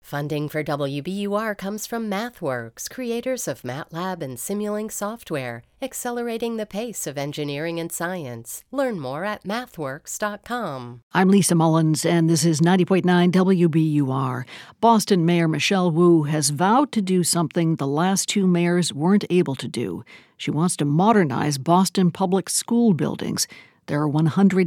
Funding for WBUR comes from MathWorks, creators of MATLAB and Simulink software, accelerating the pace of engineering and science. Learn more at mathworks.com. I'm Lisa Mullins, and this is 90.9 WBUR. Boston Mayor Michelle Wu has vowed to do something the last two mayors weren't able to do. She wants to modernize Boston public school buildings. There are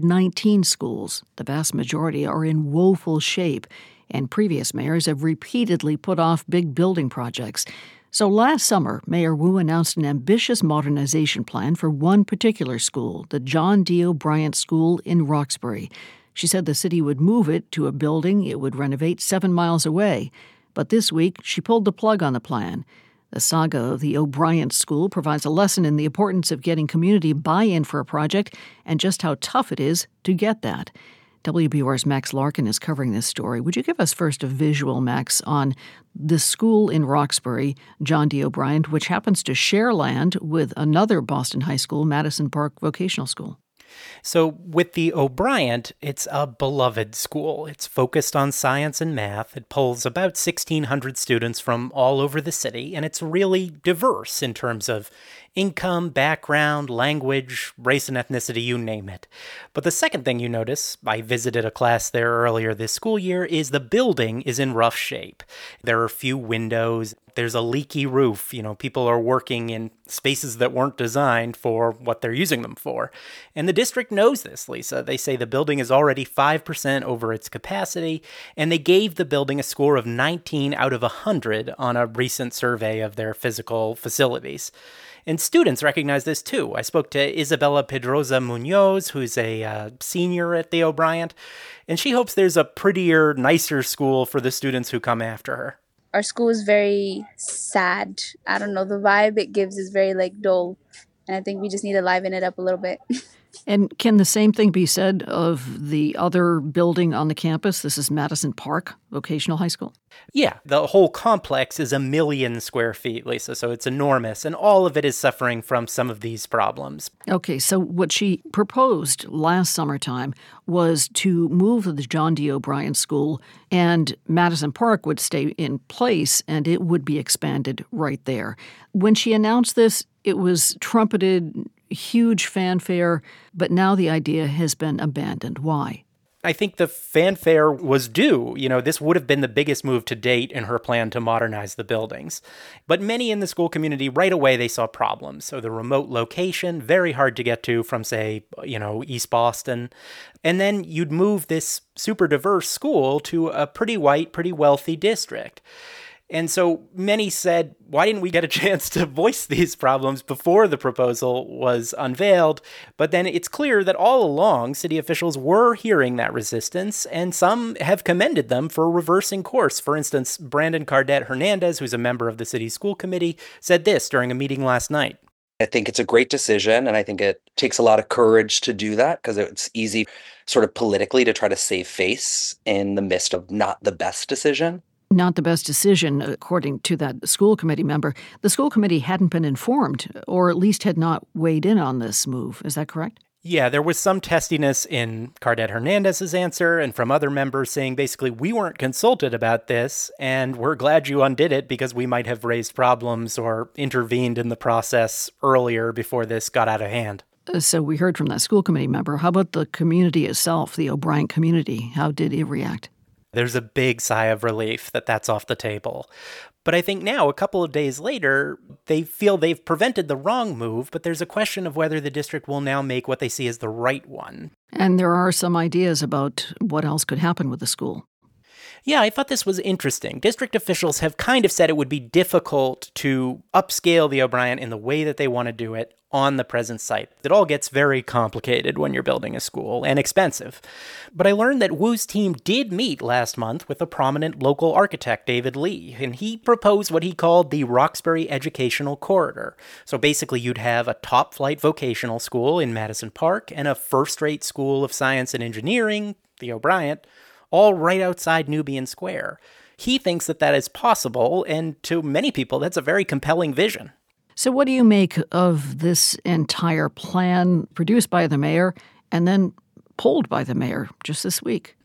119 schools. The vast majority are in woeful shape, and previous mayors have repeatedly put off big building projects. So last summer, Mayor Wu announced an ambitious modernization plan for one particular school, the John D. O'Bryant School in Roxbury. She said the city would move it to a building it would renovate 7 miles away. But this week, she pulled the plug on the plan. The saga of the O'Bryant School provides a lesson in the importance of getting community buy-in for a project and just how tough it is to get that. WBUR's Max Larkin is covering this story. Would you give us first a visual, Max, on the school in Roxbury, John D. O'Bryant, which happens to share land with another Boston high school, Madison Park Vocational School? So with the O'Bryant, it's a beloved school. It's focused on science and math. It pulls about 1,600 students from all over the city, and it's really diverse in terms of income, background, language, race and ethnicity, you name it. But the second thing you notice, I visited a class there earlier this school year, is the building is in rough shape. There are few windows. There's a leaky roof. People are working in spaces that weren't designed for what they're using them for. And the district knows this, Lisa. They say the building is already 5% over its capacity, and they gave the building a score of 19 out of 100 on a recent survey of their physical facilities. And students recognize this too. I spoke to Isabella Pedroza Munoz, who's a senior at the O'Bryant, and she hopes there's a prettier, nicer school for the students who come after her. Our school is very sad. I don't know, the vibe it gives is very dull, and I think we just need to liven it up a little bit. And can the same thing be said of the other building on the campus? This is Madison Park Vocational High School. Yeah, the whole complex is 1 million square feet, Lisa, so it's enormous, and all of it is suffering from some of these problems. Okay, so what she proposed last summertime was to move the John D. O'Bryant School, and Madison Park would stay in place, and it would be expanded right there. When she announced this, it was trumpeted, huge fanfare, but now the idea has been abandoned. Why? I think the fanfare was due. This would have been the biggest move to date in her plan to modernize the buildings. But many in the school community, right away, they saw problems. So the remote location, very hard to get to from, say, East Boston. And then you'd move this super diverse school to a pretty white, pretty wealthy district. And so many said, why didn't we get a chance to voice these problems before the proposal was unveiled? But then it's clear that all along, city officials were hearing that resistance, and some have commended them for reversing course. For instance, Brandon Cardet Hernandez, who's a member of the city school committee, said this during a meeting last night. I think it's a great decision, and I think it takes a lot of courage to do that because it's easy sort of politically to try to save face in the midst of not the best decision. Not the best decision, according to that school committee member. The school committee hadn't been informed, or at least had not weighed in on this move. Is that correct? Yeah, there was some testiness in Cardet Hernandez's answer and from other members saying basically, we weren't consulted about this, and we're glad you undid it because we might have raised problems or intervened in the process earlier before this got out of hand. So we heard from that school committee member. How about the community itself, the O'Bryant community? How did it react? There's a big sigh of relief that that's off the table. But I think now, a couple of days later, they feel they've prevented the wrong move, but there's a question of whether the district will now make what they see as the right one. And there are some ideas about what else could happen with the school. Yeah, I thought this was interesting. District officials have kind of said it would be difficult to upscale the O'Bryant in the way that they want to do it on the present site. It all gets very complicated when you're building a school and expensive. But I learned that Wu's team did meet last month with a prominent local architect, David Lee, and he proposed what he called the Roxbury Educational Corridor. So basically you'd have a top-flight vocational school in Madison Park and a first-rate school of science and engineering, the O'Bryant, all right outside Nubian Square. He thinks that that is possible, and to many people, that's a very compelling vision. So what do you make of this entire plan produced by the mayor and then pulled by the mayor just this week?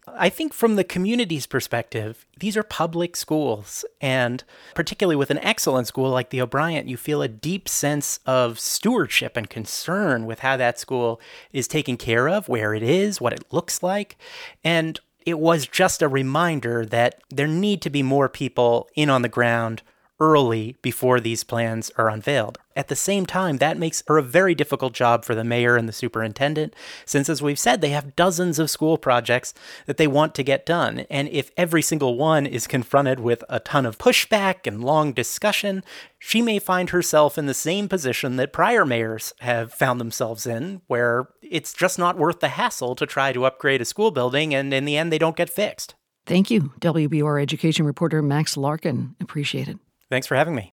I think from the community's perspective, these are public schools. And particularly with an excellent school like the O'Brien, you feel a deep sense of stewardship and concern with how that school is taken care of, where it is, what it looks like. And it was just a reminder that there need to be more people in on the ground early before these plans are unveiled. At the same time, that makes for a very difficult job for the mayor and the superintendent, since, as we've said, they have dozens of school projects that they want to get done. And if every single one is confronted with a ton of pushback and long discussion, she may find herself in the same position that prior mayors have found themselves in, where it's just not worth the hassle to try to upgrade a school building, and in the end, they don't get fixed. Thank you, WBUR education reporter Max Larkin. Appreciate it. Thanks for having me.